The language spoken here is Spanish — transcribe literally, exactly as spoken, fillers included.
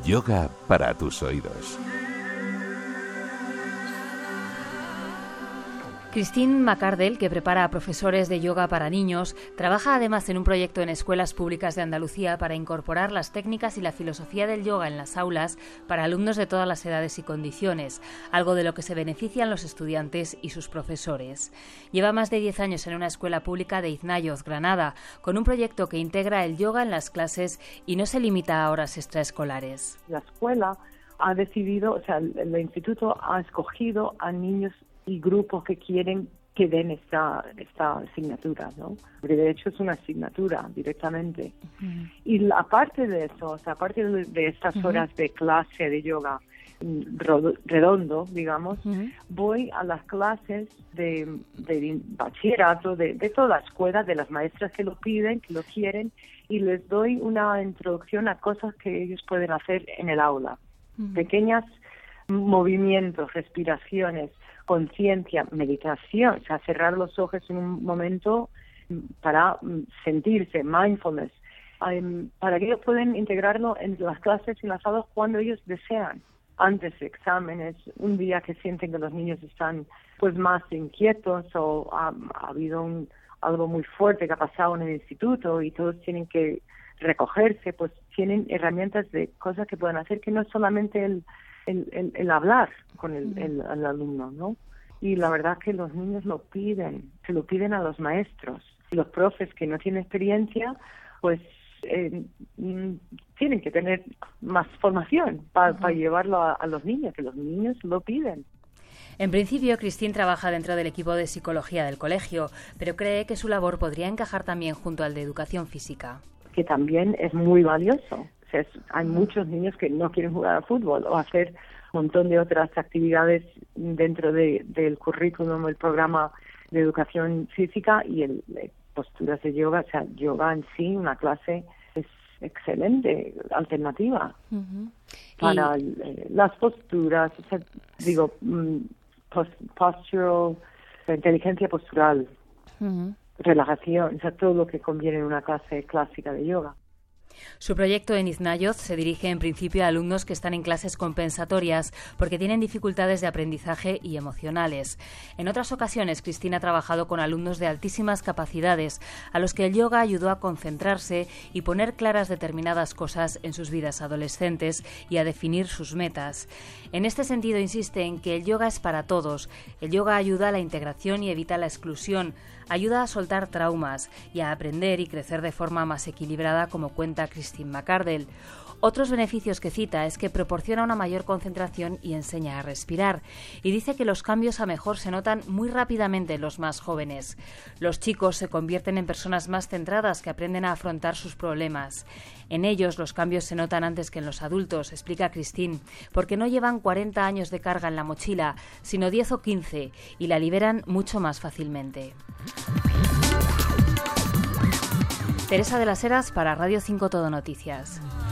Yoga para tus oídos. Christine McArdell, que prepara a profesores de yoga para niños, trabaja además en un proyecto en escuelas públicas de Andalucía para incorporar las técnicas y la filosofía del yoga en las aulas para alumnos de todas las edades y condiciones, algo de lo que se benefician los estudiantes y sus profesores. Lleva más de diez años en una escuela pública de Iznayos, Granada, con un proyecto que integra el yoga en las clases y no se limita a horas extraescolares. La escuela ha decidido, o sea, el, el instituto ha escogido a niños y grupos que quieren que den esta esta asignatura, ¿no? Porque de hecho es una asignatura directamente. Uh-huh. Y aparte de eso, o sea, aparte de, de estas uh-huh. horas de clase de yoga redondo, digamos, uh-huh. voy a las clases de, de bachillerato, de, de toda la escuela, de las maestras que lo piden, que lo quieren, y les doy una introducción a cosas que ellos pueden hacer en el aula. Uh-huh. Pequeños movimientos, respiraciones, conciencia, meditación, o sea, cerrar los ojos en un momento para sentirse, mindfulness, um, para que ellos puedan integrarlo en las clases y las aulas cuando ellos desean, antes de exámenes, un día que sienten que los niños están pues más inquietos o ha, ha habido un, algo muy fuerte que ha pasado en el instituto y todos tienen que recogerse, pues tienen herramientas de cosas que pueden hacer que no es solamente el El, el, el hablar con el, el, el alumno, ¿no? Y la verdad que los niños lo piden, se lo piden a los maestros. Los profes que no tienen experiencia, pues eh, tienen que tener más formación para uh-huh. pa llevarlo a, a los niños, que los niños lo piden. En principio, Christine trabaja dentro del equipo de psicología del colegio, pero cree que su labor podría encajar también junto al de educación física. Que también es muy valioso. O sea, es, hay muchos niños que no quieren jugar al fútbol o hacer un montón de otras actividades dentro de, del currículum, el programa de educación física y el de posturas de yoga. O sea, yoga en sí, una clase es excelente alternativa uh-huh. para y... eh, las posturas, o sea, digo, post, postural, inteligencia postural, uh-huh. relajación, o sea, todo lo que conviene en una clase clásica de yoga. Su proyecto en Iznayos se dirige en principio a alumnos que están en clases compensatorias porque tienen dificultades de aprendizaje y emocionales. En otras ocasiones, Cristina ha trabajado con alumnos de altísimas capacidades a los que el yoga ayudó a concentrarse y poner claras determinadas cosas en sus vidas adolescentes y a definir sus metas. En este sentido, insiste en que el yoga es para todos. El yoga ayuda a la integración y evita la exclusión, ayuda a soltar traumas y a aprender y crecer de forma más equilibrada, como cuenta Christine McArdell. Otros beneficios que cita es que proporciona una mayor concentración y enseña a respirar. Y dice que los cambios a mejor se notan muy rápidamente en los más jóvenes. Los chicos se convierten en personas más centradas que aprenden a afrontar sus problemas. En ellos los cambios se notan antes que en los adultos, explica Christine, porque no llevan cuarenta años de carga en la mochila, sino diez o quince, y la liberan mucho más fácilmente. Teresa de las Heras para Radio cinco Todo Noticias.